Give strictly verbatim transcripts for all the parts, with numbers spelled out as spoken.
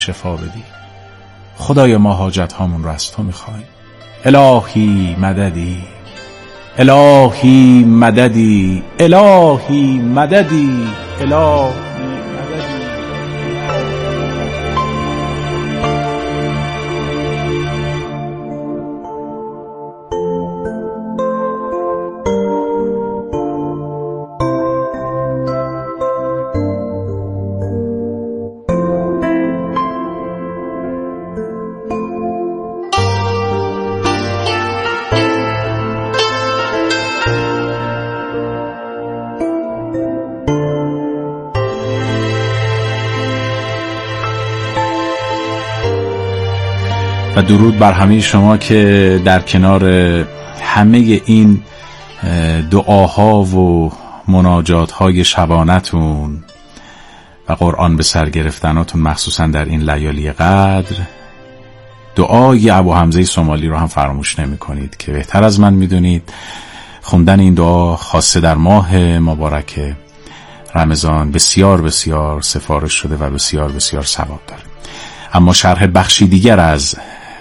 شفا بدی. خدایا ما حاجت هامون رو از تو میخوایم. الهی مددی، الهی مددی، الهی مددی، الهی و درود بر همه شما که در کنار همه این دعاها و مناجاتهای شبانتون و قرآن به سر گرفتناتون، مخصوصا در این لیالی قدر، دعای ابو حمزه سومالی رو هم فراموش نمی کنید که بهتر از من میدونید خوندن این دعا خاصه در ماه مبارک رمضان بسیار بسیار سفارش شده و بسیار بسیار ثواب داره. اما شرح بخشی دیگر از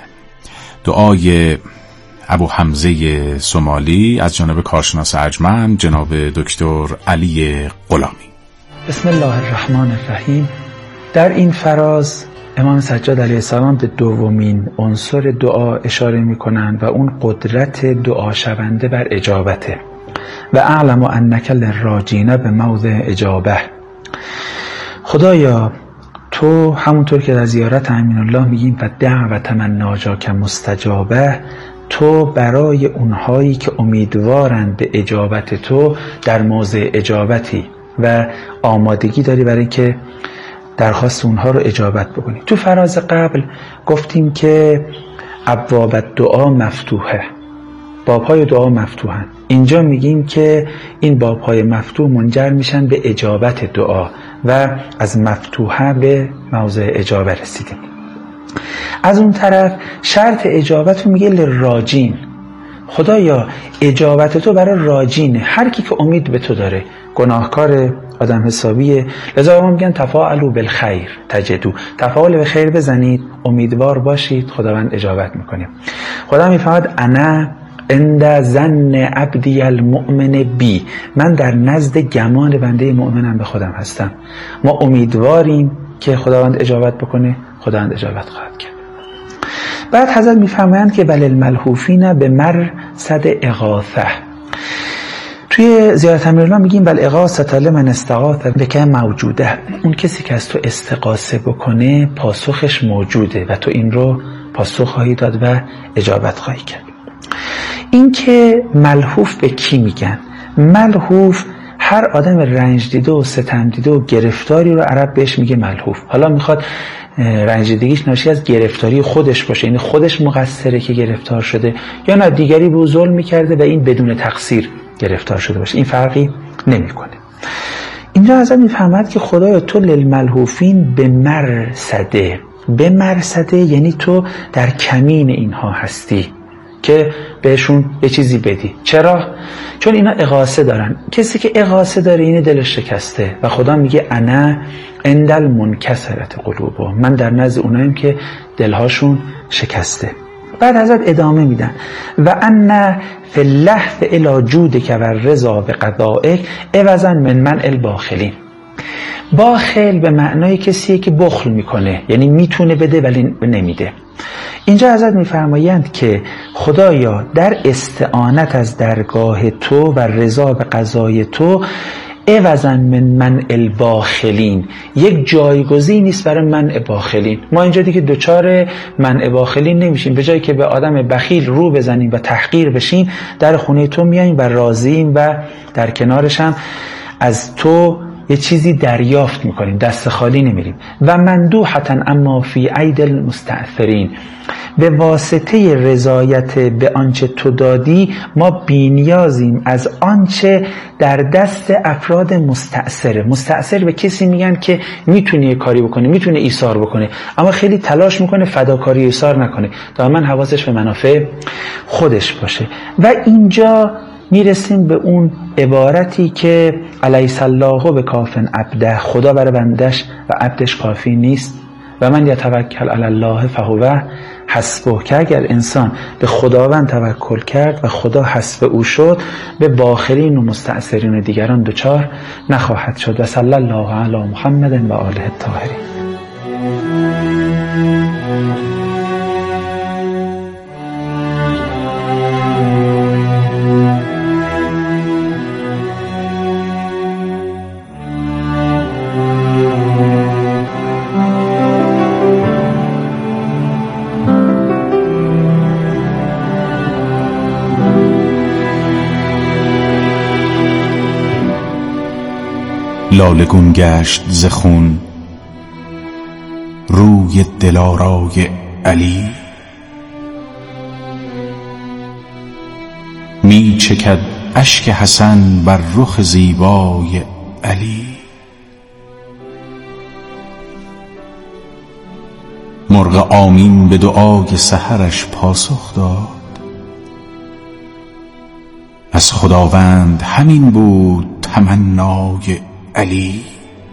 دعای ابو حمزه سومالی از جانب کارشناس ارجمند جناب دکتر علی غلامی. بسم الله الرحمن الرحیم. در این فراز امام سجاد علیه السلام به دومین عنصر دعا اشاره می کنند و اون قدرت دعا شونده بر اجابته. و اعلم انک للراجین به موضع اجابه. خدایا تو همونطور که در زیارت امین الله میگیم و دعوت من ناجاک مستجابه، تو برای اونهایی که امیدوارند به اجابت تو در موضع اجابتی و آمادگی داری برای که درخواست اونها رو اجابت بکنی. تو فراز قبل گفتیم که ابواب دعا مفتوحه، بابهای دعا مفتوحن. اینجا میگیم که این بابهای مفتوح منجر میشن به اجابت دعا و از مفتوحه به موضع اجابه رسیدیم. از اون طرف شرط اجابت رو میگه لراجین. خدایا اجابت تو برای راجینه، هر کی که امید به تو داره، گناهکار، آدم حسابیه، لذا ما میگن تفاعلوا بالخیر تجدو، تفاعل به خیر بزنید، امیدوار باشید، خداوند اجابت میکنه. خدا میفرماد انا عند ظن عبدی المؤمن بی، من در نزد گمان بنده مؤمنم به خودم هستم. ما امیدواریم که خداوند اجابت بکنه، خداوند اجابت خواهد کرد. بعد حضرت میفرمایند که بل الملهوفین به مرصد اغاثه. توی زیارت امیرالله میگیم بل اغاثه لمن استغاث بک موجوده، اون کسی که از تو استغاثه بکنه پاسخش موجوده و تو این رو پاسخ خواهی داد و اجابت خواهی کرد. این که ملهوف به کی میگن؟ ملهوف هر آدم رنج دیده و ستم دیده و گرفتاری رو عرب بهش میگه ملهوف. حالا میخواد رنج دیدگیش ناشی از گرفتاری خودش باشه، یعنی خودش مقصره که گرفتار شده، یا نه دیگری به او ظلم میکرده و این بدون تقصیر گرفتار شده باشه، این فرقی نمیکنه. اینجا حضرت میفهمد که خدایا تو للملهوفین به مرصده، به مرصده یعنی تو در کمین اینها هستی که بهشون یه چیزی بدی. چرا؟ چون اینا اغاثه دارن. کسی که اغاثه داره اینه دلش شکسته و خدا میگه انا عند المنکسرة قلوبهم، من در نزد اوناییم که دلهاشون شکسته. بعد حضرت ادامه میدن و ان فی اللهف الی جودک و الرضا بقضائک عوضا من منع الباخلین. باخل به معنای کسیه که بخل میکنه، یعنی میتونه بده ولی نمیده. اینجا حضرت میفرمایند که خدایا در استعانت از درگاه تو و رضا به قضای تو عوضا من منع الباخلین، یک جایگزین نیست برای منع باخلین. ما اینجا دیگه دوچار منع باخلین نمیشیم، به جایی که به آدم بخیل رو بزنیم و تحقیر بشیم، در خونه تو میاییم و راضییم و در کنارش هم از تو یه چیزی دریافت میکنیم، دست خالی نمیریم. و مندوحتا اما فی عید المستأثرین، به واسطه رضایت به آنچه تو دادی ما بی‌نیازیم از آنچه در دست افراد مستأثره. مستأثر به کسی میگن که میتونه یه کاری بکنه، میتونه ایثار بکنه، اما خیلی تلاش میکنه فداکاری ایثار نکنه، دائما حواسش به منافع خودش باشه. و اینجا میرسیم به اون عبارتی که الیس الله بکافٍ عبده، خدا برای بندش و عبدش کافی نیست. و من یتوکل علی الله فهو حسبه، که اگر انسان به خداوند توکل کرد و خدا حسب او شد، به باخرین و مستأثرین و دیگران دچار نخواهد شد. و صلی الله علی محمد و آله الطاهرین. لالگون گشت ز خون روی دلارای علی، می چکد اشک حسن بر رخ زیبای علی. مرغ آمین به دعای سحرش پاسخ داد، از خداوند همین بود تمنای علی.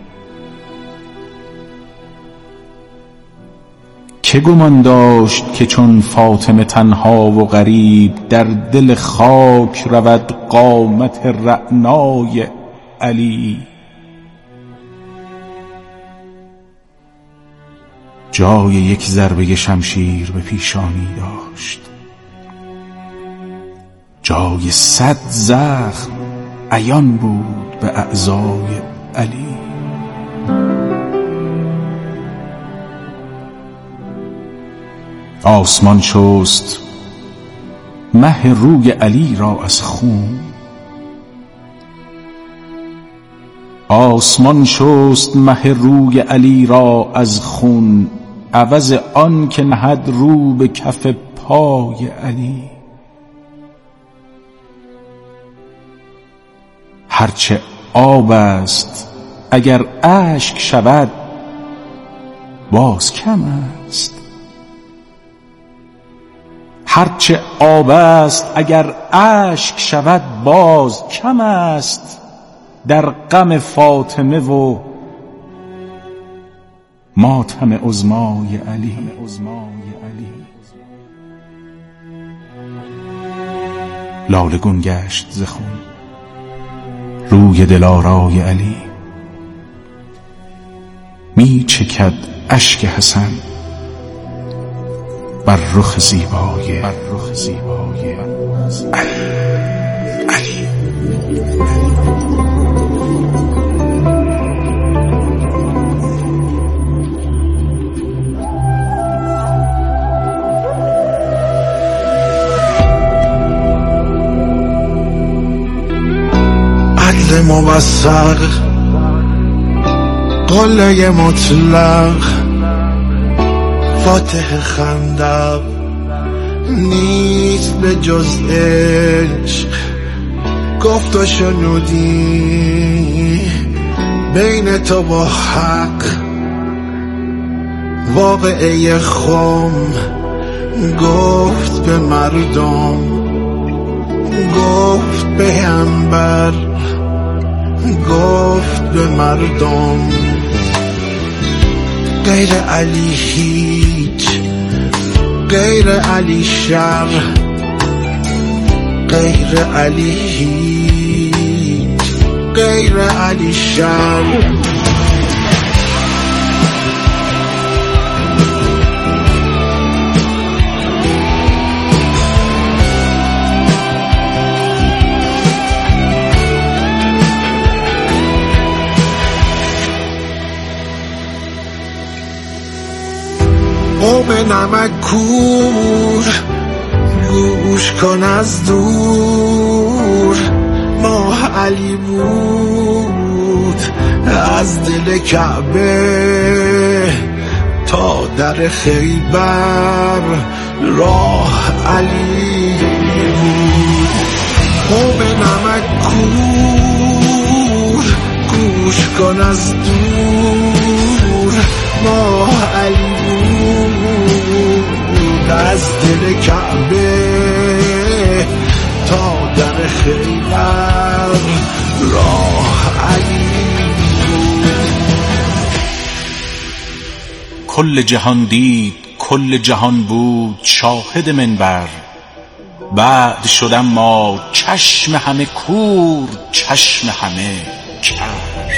که گمان داشت که چون فاطمه تنها و غریب، در دل خاک رود قامت رعنای علی. جای یک ضربه شمشیر به پیشانی داشت، جای صد زخم عیان بود به اعضای علی. آسمان شست مه روی علی را از خون، آسمان شست مه روی علی را از خون، عوض آن که نهد رو به کف پای علی. هرچه آب است اگر اشک شود باز کم است، هرچه آب است اگر اشک شود باز کم است، در غم فاطمه و ماتم عظمای علی. لالگون گشت ز خون روی دلارای علی، می چکد اشک حسن بر رخ زیبای علی. علی عدل موثق، قله مطلق، فاتح خندق، نیست به جز عشق. گفت و شنودی بین تو با حق، واقعه خم گفت به مردم، گفت به انبر، گفت به مردم. غیر علی هیچ، غیر علی شر، غیر علی هیچ، غیر علی شر. قوم نمک کور، گوش کن از دور، ماه علی بود از دل کعبه تا در خیبر، راه علی بود. قوم نمک کور، گوش کن از دور، ماه علی بود از دل کعبه تا در خیبر، راه علی بود. کل جهان دید کل جهان بود شاهد منبر. بعد شدم ما چشم همه کور چشم همه کر.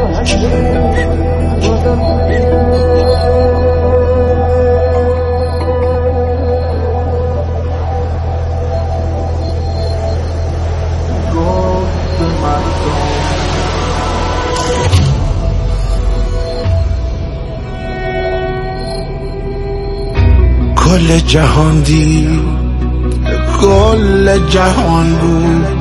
کل جهان دید کل جهان بود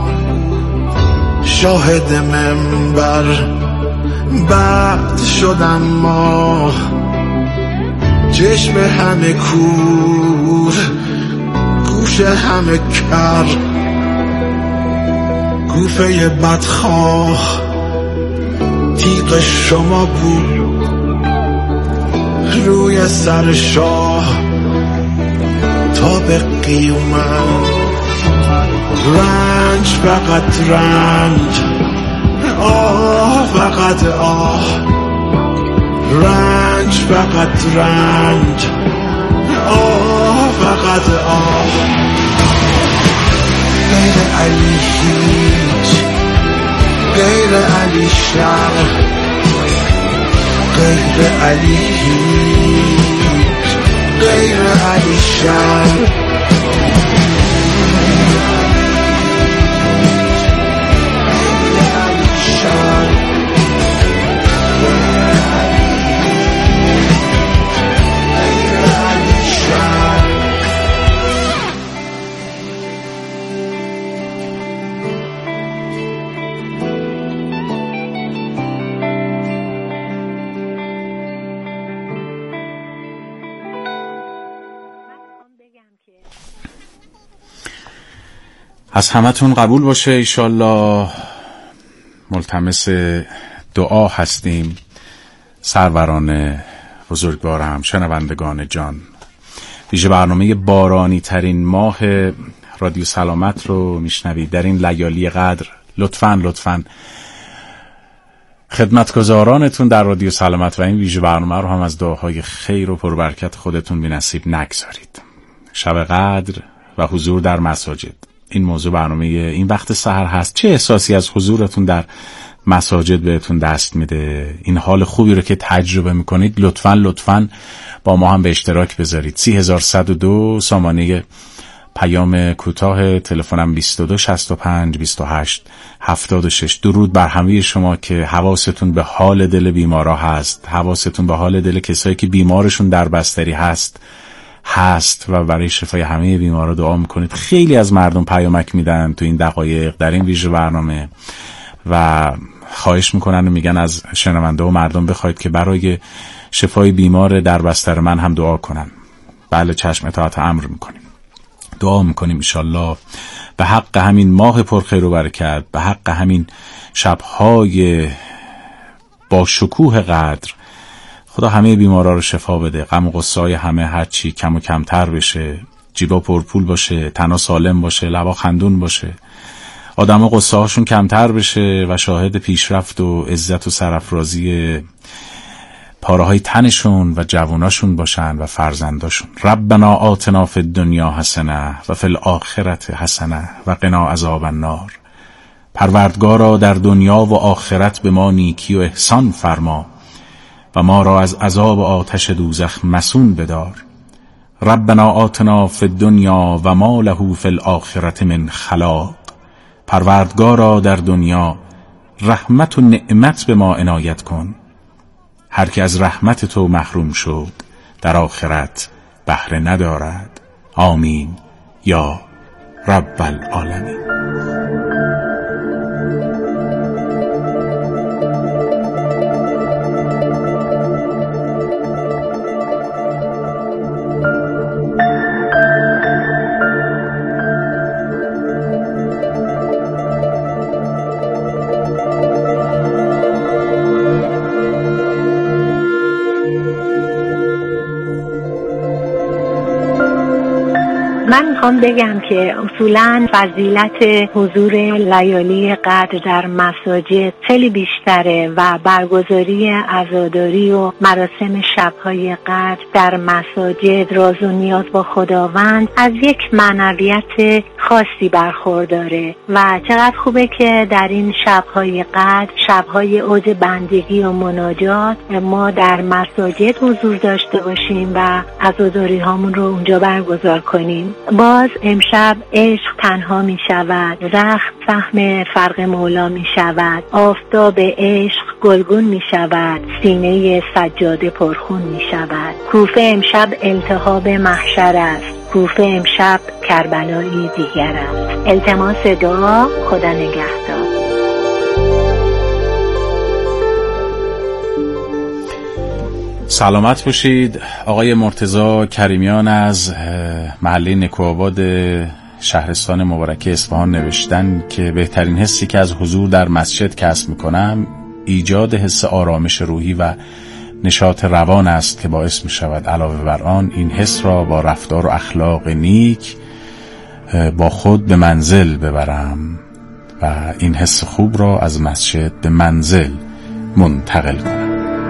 شاهد منبر. بعد شدم ما چشم همه کور گوش همه کر. کوفه بدخواه تیغ شما بود روی سر شاه تا به قیامت. رنج فقط رنج آه فقط آه. رنج فقط رنج آه فقط آه. غیر علی هیچ غیر علی شر. غیر علی هیچ غیر علی شر. از همتون قبول باشه ایشالله. ملتمس دعا هستیم. سروران بزرگوارم، شنوندگان جان، ویژه برنامه بارانی ترین ماه رادیو سلامت رو میشنوید در این لیالی قدر. لطفاً لطفاً خدمتگزارانتون در رادیو سلامت و این ویژه برنامه رو هم از دعاهای خیر و پربرکت خودتون بی نصیب نگذارید. شب قدر و حضور در مساجد، این موضوع برنامه این وقت سحر هست. چه احساسی از حضورتون در مساجد بهتون دست میده؟ این حال خوبی رو که تجربه میکنید لطفاً لطفاً با ما هم به اشتراک بذارید. سی هزار و صد و دو سامانه پیام کوتاه، تلفنم بیست و دو شصت و پنج بیست و هشت هفتاد و شش. درود بر همه شما که حواستون به حال دل بیمارا هست، حواستون به حال دل کسایی که بیمارشون در بستری هست هست و برای شفای همه بیمارا دعا میکنید. خیلی از مردم پیامک میدن تو این دقایق در این ویژه برنامه و خواهش میکنن و میگن از شنونده و مردم بخواید که برای شفای بیمار در بستر من هم دعا کنن. بله چشم، اطاعت امر میکنیم، دعا میکنیم انشالله به حق همین ماه پرخیر و برکت، به حق همین شبهای با شکوه قدر، خدا همه بیمارا رو شفا بده. غم و غصه‌های همه هرچی کم و کمتر بشه، جیبا پرپول باشه، تنا سالم باشه، لبا خندون باشه، آدما غصه هاشون کمتر بشه و شاهد پیشرفت و عزت و سرافرازی پاره‌های تنشون و جواناشون باشن و فرزنداشون. ربنا آتنا فی الدنیا حسنه و فی الاخرة حسنه و قنا عذاب النار. پروردگارا در دنیا و آخرت به ما نیکی و احسان فرما و ما را از عذاب آتش دوزخ مسون بدار. ربنا آتنا فی الدنیا و ما له فی الاخرة من خلاق. پروردگارا در دنیا رحمت و نعمت به ما عنایت کن، هر که از رحمت تو محروم شد در آخرت بهره ندارد. آمین یا رب العالمین. من میخوام بگم که اصولاً فضیلت حضور لیالی قدر در مساجد خیلی بیشتره و برگزاری عزاداری و مراسم شب‌های قدر در مساجد راز و نیاز با خداوند از یک معنویت خاصی برخورداره و چقدر خوبه که در این شب‌های قدر، شب‌های اوج بندگی و مناجات، ما در مساجد حضور داشته باشیم و عزاداری هامون رو اونجا برگزار کنیم. باز امشب عشق تنها می شود، رخت فهم فرق مولا می شود، آفتاب عشق گلگون می شود، سینه سجاده پرخون می شود. کوفه امشب التهاب محشر است، کوفه امشب کربلایی دیگر است. التماس دعا. خدا نگهدار. سلامت باشید. آقای مرتضی کریمیان از محله نکوآباد شهرستان مبارک اصفهان نوشتن که بهترین حسی که از حضور در مسجد کسب میکنم ایجاد حس آرامش روحی و نشاط روان است که باعث می شود علاوه بر آن این حس را با رفتار و اخلاق نیک با خود به منزل ببرم و این حس خوب را از مسجد به منزل منتقل کنم.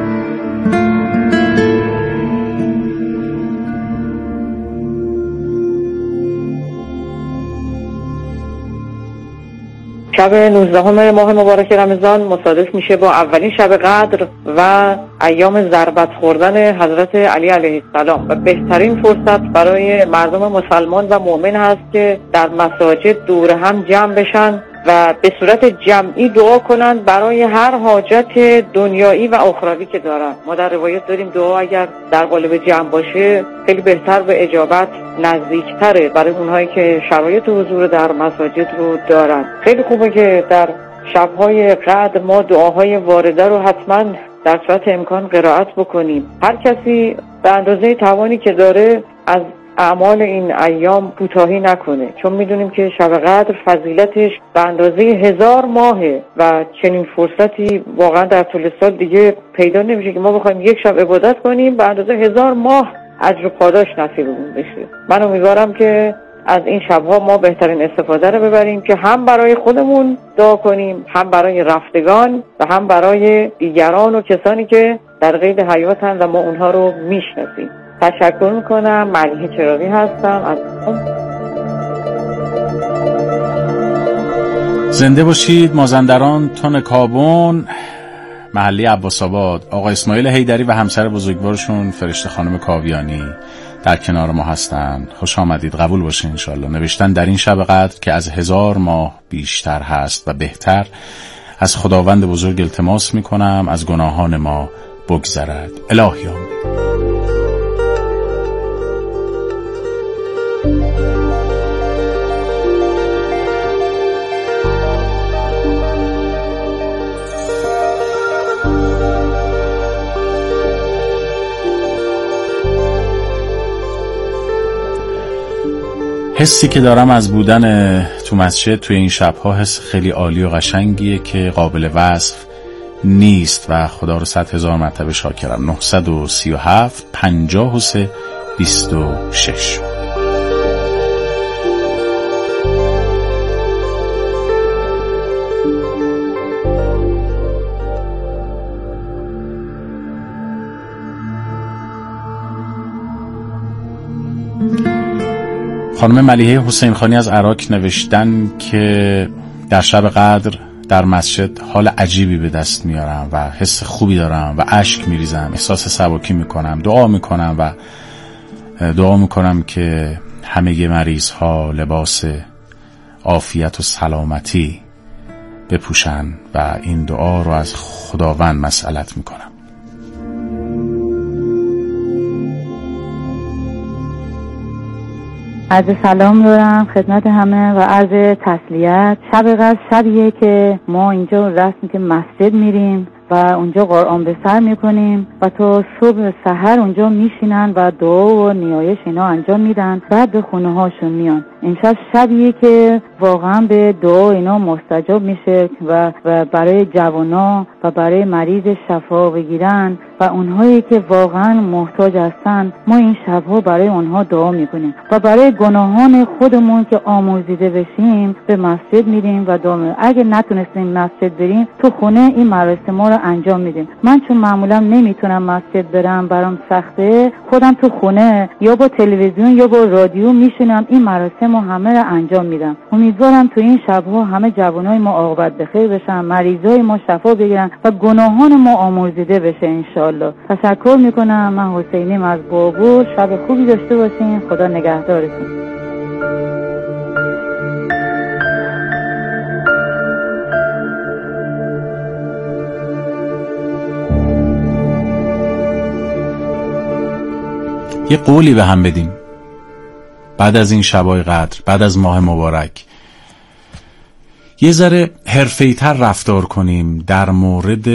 شب نوزدهم ماه مبارک رمضان مصادف میشه با اولین شب قدر و ایام ضربت خوردن حضرت علی علیه السلام و بهترین فرصت برای مردم مسلمان و مؤمن هست که در مساجد دور هم جمع بشن و به صورت جمعی دعا کنند برای هر حاجت دنیایی و اخروی که دارن. ما در روایت داریم دعا اگر در قالب جمع باشه خیلی بهتر به اجابت نزدیکتره برای اونهایی که شرایط حضور در مساجد رو دارن. خیلی خوبه که در شب‌های قدر ما دعاهای وارده رو حتما در صورت امکان قرائت بکنیم. هر کسی به اندازه توانی که داره از اعمال این ایام کوتاهی نکنه، چون میدونیم که شب قدر فضیلتش به اندازه هزار ماهه و چنین فرصتی واقعا در طول سال دیگه پیدا نمیشه که ما بخوایم یک شب عبادت کنیم به اندازه هزار ماه اجر و پاداش نصیبمون بشه. من امیدوارم که از این شبها ما بهترین استفاده رو ببریم که هم برای خودمون دعا کنیم، هم برای رفتگان و هم برای دیگران و کسانی که در قید حیاتن و ما اونها رو میشناسیم. تشکر میکنم. ملیحه چراغی هستم از زنده باشید. مازندران تن کابون محله عباس آباد. آقا اسماعیل حیدری و همسر بزرگوارشون فرشته خانم کاویانی در کنار ما هستن. خوش آمدید. قبول باشه انشالله. نوشتن در این شب قدر که از هزار ماه بیشتر هست و بهتر، از خداوند بزرگ التماس میکنم از گناهان ما بگذرد. الهی آمین. حسی که دارم از بودن تو مسجد توی این شبها حس خیلی عالی و قشنگیه که قابل وصف نیست و خدا رو صد هزار مرتبه شاکرم. نهصد و سی و هفت پنجاه و سه بیست و شش. خانم ملیحه حسین خانی از عراق نوشتن که در شب قدر در مسجد حال عجیبی به دست میارم و حس خوبی دارم و اشک میریزم، احساس سبکی میکنم، دعا میکنم و دعا میکنم که همه مریض ها لباس عافیت و سلامتی بپوشن و این دعا رو از خداوند مسئلت میکنم. عرض سلام دارم خدمت همه و عرض تسلیت. شب قدر شبیه که ما اینجا رسمی که مسجد میریم و اونجا قرآن به سر میکنیم و تا صبح سحر اونجا میشینن و دعا و نیایش اینا انجام میدن، بعد به خونه هاشون میان. این شب شبیه که واقعا به دعا اینا مستجاب میشه و, و برای جوانا و برای مریض شفا بگیرن و اونهایی که واقعا محتاج هستن ما این شبها برای اونها دعا میکنیم و برای گناهان خودمون که آمرزیده بشیم به مسجد میریم و دعا میکنیم. اگه نتونستیم مسجد بریم تو خونه این مراسم ما رو انجام میدیم. من چون معمولا نمیتونم مسجد برم، برام سخته، خودم تو خونه یا با تلویزیون یا با رادیو میشینم این مراسم رو همه رو انجام میدم. امیدوارم تو این شبها همه جوانای ما عاقبت بخیر بشن، مریضای ما شفا بگیرن و گناهان ما آمرزیده بشه انشالله. تشکر میکنم. من حسینیم از بابور. شب خوبی داشته باشین. خدا نگهدارتون. یه قولی به هم بدیم بعد از این شبای قدر، بعد از ماه مبارک، یه ذره حرفه‌ای‌تر رفتار کنیم در مورد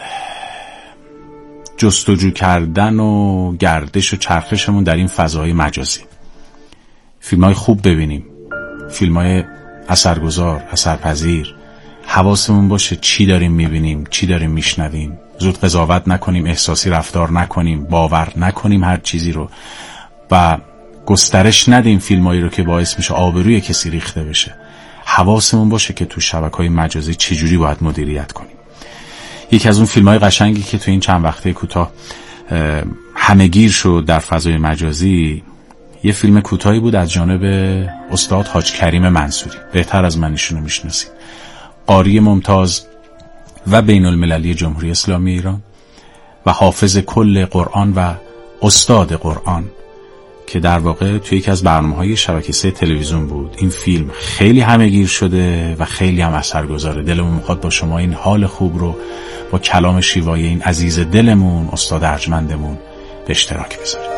جستجو کردن و گردش و چرخشمون در این فضای مجازی. فیلم‌های خوب ببینیم، فیلم‌های اثرگذار، اثرپذیر. حواسمون باشه چی داریم میبینیم، چی داریم میشنویم. زود قضاوت نکنیم، احساسی رفتار نکنیم، باور نکنیم هر چیزی رو و گسترش ندیم فیلمایی رو که باعث میشه آبروی کسی ریخته بشه. حواسمون باشه که تو شبکه‌های مجازی چجوری باید مدیریت کنیم. یکی از اون فیلم‌های قشنگی که تو این چند وقته کوتاه همه‌گیر شد در فضای مجازی، یه فیلم کوتاهی بود از جانب استاد حاج کریم منصوری. بهتر از من ایشونو میشناسید. قاری ممتاز و بین المللی جمهوری اسلامی ایران و حافظ کل قرآن و استاد قرآن که در واقع توی یکی از برنامه‌های شبکه سه تلویزیون بود. این فیلم خیلی همه‌گیر شده و خیلی هم اثرگذاره. دلمون میخواد با شما این حال خوب رو با کلام شیوای این عزیز دلمون استاد ارجمندمون به اشتراک بذاریم.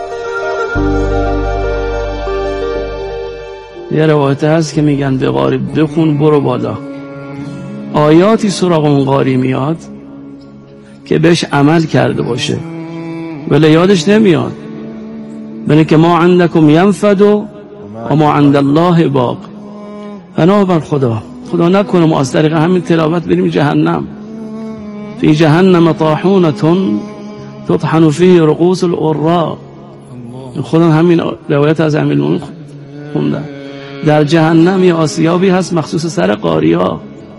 یه روایت هست که میگن به قاری بخون برو بالا. آیاتی سراغ اون قاری میاد که بهش عمل کرده باشه ولی یادش نمیاد. بله که ما عندکم ینفد و ما عند الله باق. بنابر خدا خدا نکنه ما از طریق همین تلاوت بریم جهنم. فی جهنم طاحونتون تطحن فيه رؤوس الأوراق. خدا همین روایت از امیرالمومنین خوندن. در جهنم یه آسیابی هست مخصوص سر قاریا.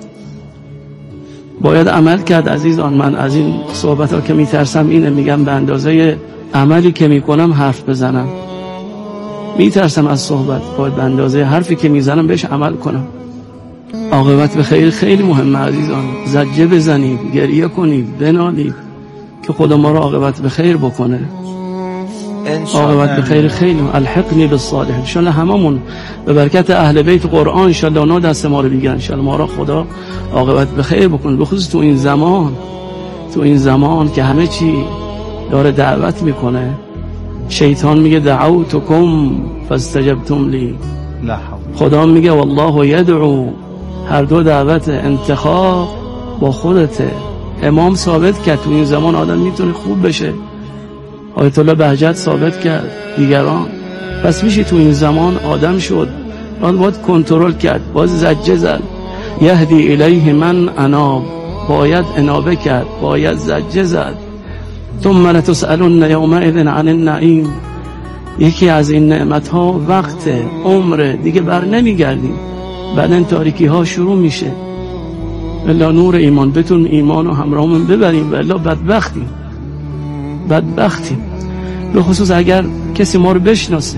باید عمل کرد عزیزان. من از این صحبت ها که میترسم اینه، میگم به اندازه عملی که میکنم حرف بزنم. میترسم از صحبت، باید به اندازه حرفی که میزنم بهش عمل کنم. عاقبت به خیر خیلی مهمه عزیزان. زجه بزنید، گریه کنید، بنالید که خدا ما رو عاقبت به خیر بکنه. عاقبت به خیر خیلی الحقنی بالصالحین. ان شاء الله هممون به برکت اهل بیت قرآن ان شاء الله اونا دست ما رو بگیرن. ان شاء الله ما رو خدا عاقبت به خیر بکنه، به خصوص تو این زمان، تو این زمان که همه چی داره دعوت میکنه. شیطان میگه دعوتکم فاستجبتم لی. خدا میگه والله یدعو. هر دو دعوت، انتخاب با خودته. امام ثابت کرد تو این زمان آدم میتونه خوب بشه. آیت الله بهجت ثابت کرد، دیگران. پس میشه تو این زمان آدم شد. باید, باید کنترل کرد، باید زجه زد. یهدی الیه من اناب. باید انابه کرد، باید زجه زد. ثم لتسألن یومئذ عن النعیم. یکی از این نعمت ها وقت عمر دیگه بر نمیگردیم. بعدن تاریکی ها شروع میشه. الا نور ایمان. بتون ایمان و همراهمون ببریم و الا بدبختیم. بدبختیم. به خصوص اگر کسی ما رو بشناسه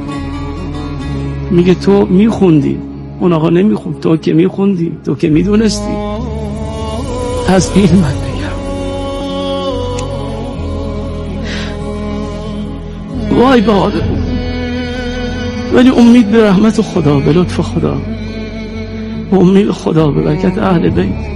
میگه تو میخوندی، اون آقا نمیخوند. تو که میخوندی، تو که میدونستی. از این من بگم وای به آدم. ولی امید به رحمت خدا، به لطف خدا، امید خدا، به برکت اهل بیت.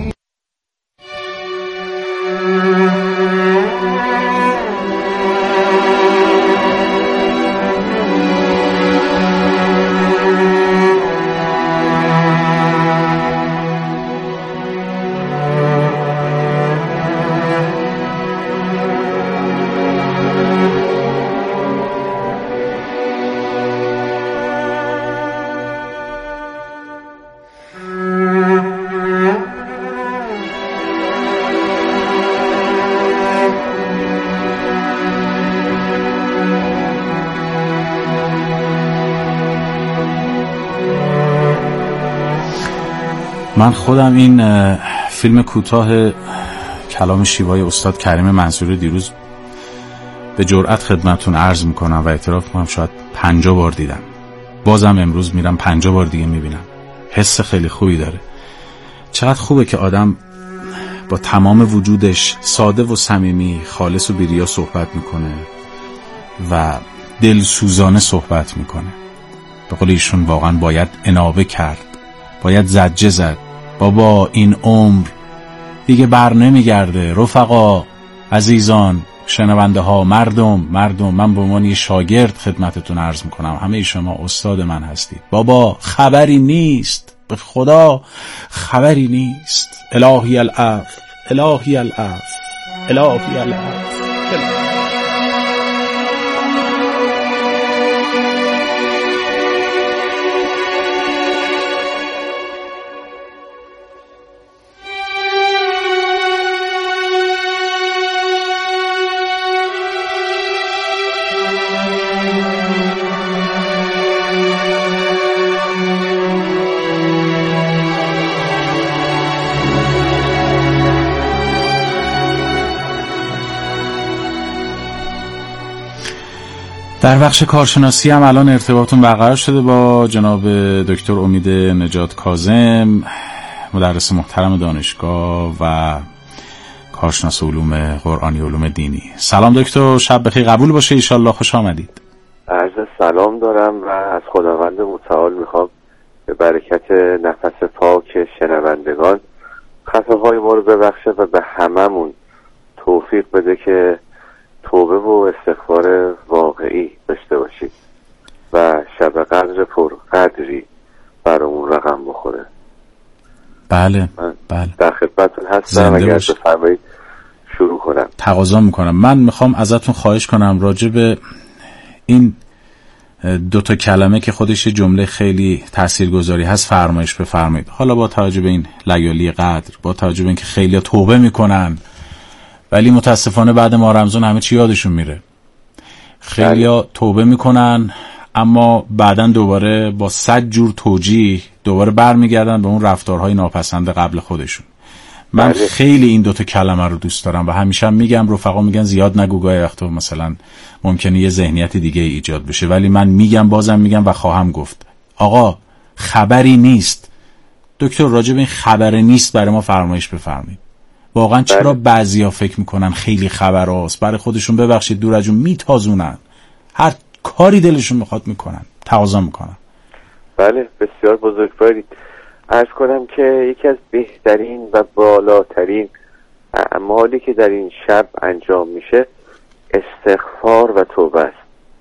من خودم این فیلم کوتاه کلام شیوای استاد کریم منصوری دیروز به جرئت خدمتتون عرض میکنم و اعتراف میکنم شاید پنجاه بار دیدم. بازم امروز میرم پنجاه بار دیگه میبینم. حس خیلی خوبی داره. چقدر خوبه که آدم با تمام وجودش ساده و صمیمی، خالص و بی‌ریا صحبت میکنه و دلسوزانه صحبت میکنه. به قول ایشون واقعا باید انابه کرد، باید زجه زد. بابا این عمر دیگه بر نمیگرده. رفقا، عزیزان، شنونده ها، مردم مردم من به عنوان یه شاگرد خدمتتون عرض میکنم، همه شما استاد من هستید. بابا خبری نیست، به خدا خبری نیست. الهی العفو، الهی العفو، الهی العفو. در بخش کارشناسی هم الان ارتباطون برقرار شده با جناب دکتر امید نجات کاظم، مدرس محترم دانشگاه و کارشناس علوم قرآنی و علوم دینی. سلام دکتر، شب بخیر، قبول باشه ایشالله. خوش آمدید. عرض سلام دارم و از خداوند متعال میخوام به برکت نفس پاک شنوندگان خطاهای ما رو ببخشه و به هممون توفیق بده که توبه و استغفار واقعی داشته باشید و شب قدر پر قدری برامون رقم بخوره. بله بله، در خدمتتون هستم. اگر بفرمایید شروع کنم. تقاضا میکنم. من میخوام ازتون خواهش کنم راجع به این دو تا کلمه که خودش جمله خیلی تاثیرگذاری هست فرمایش بفرمایید. حالا با توجه به این لیالی قدر، با توجه به اینکه خیلی توبه میکنن ولی متاسفانه بعد ماه رمضان همه چی یادشون میره. خیلیا توبه میکنن اما بعدن دوباره با صد جور توجیه دوباره برمیگردن به اون رفتارهای ناپسند قبل خودشون. من بله. خیلی این دوتا کلمه رو دوست دارم و همیشه هم میگم، رفقا میگن زیاد نگو، گاهی وقتا مثلا ممکنه یه ذهنیت دیگه ایجاد بشه، ولی من میگم، بازم میگم و خواهم گفت. آقا خبری نیست. دکتر راجع به این خبری نیست برای ما فرمایش بفرمایید. واقعا چرا بعضیا فکر میکنن خیلی خبر هاست، برای خودشون ببخشید دور از جون میتازونن، هر کاری دلشون میخواد میکنن، تقاضا میکنن. بله بسیار بزرگوارید. عرض کنم که یکی از بهترین و بالاترین اعمالی که در این شب انجام میشه استغفار و توبه است.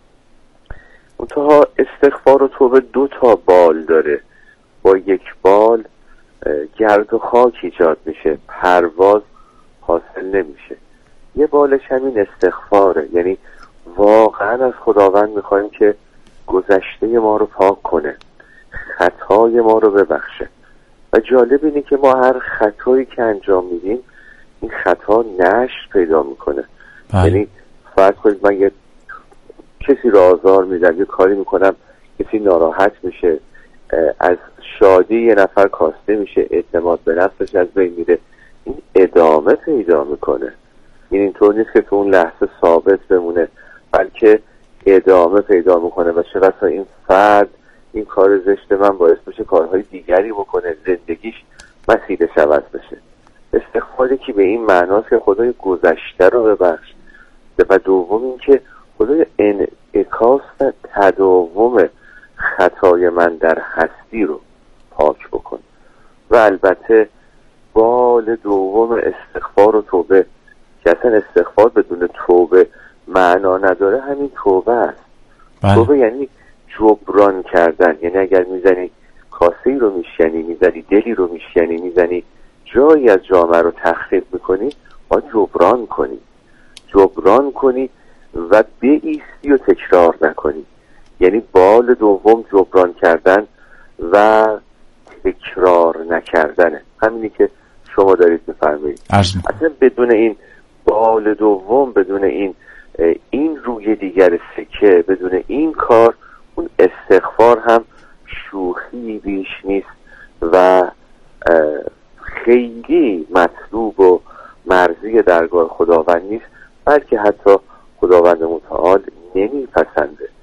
منتها استغفار و توبه دو تا بال داره. با یک بال گرد و خاک ایجاد میشه، پرواز حاصل نمیشه. یه بالش همین استغفاره، یعنی واقعا از خداوند میخوایم که گذشته ما رو پاک کنه، خطای ما رو ببخشه. و جالب اینه که ما هر خطایی که انجام میدیم این خطا نشر پیدا میکنه. یعنی فرض کنید من یه کسی رو آزار میدم، یه کاری میکنم کسی ناراحت میشه، از شادی یه نفر کاسته میشه، اعتماد به نفسش از بین میره، این ادامه پیدا میکنه. این اینطور نیست که تو اون لحظه ثابت بمونه، بلکه ادامه پیدا میکنه و چقدر این فرد این کار زشت من باعث بشه کارهای دیگری بکنه، زندگیش مسیرش عوض بشه. استغفاری که به این معناست که خدای گذشته رو ببخش و دوم این که خدای انعکاس و تداوم خطای من در هستی رو پاک بکن. و البته بال دوم استغفار و توبه که اصلا استغفار بدون توبه معنا نداره، همین توبه است. بله. توبه یعنی جبران کردن، یعنی اگر میزنی کاسه‌ای رو میشکنی، میزنی دلی رو میشکنی، میزنی جایی از جامعه رو تخریب میکنی، باید جبران کنی جبران کنی و بایستی و تکرار نکنی. یعنی بال دوم جبران کردن و تکرار نکردنه، همینی که شما دارید میفرمایید. اصلا بدون این بال دوم، بدون این این روی دیگر سکه، بدون این کار، اون استغفار هم شوخی بیش نیست و خیلی مطلوب و مرضی درگاه خداوند نیست، بلکه حتی خداوند متعال نمیپسنده.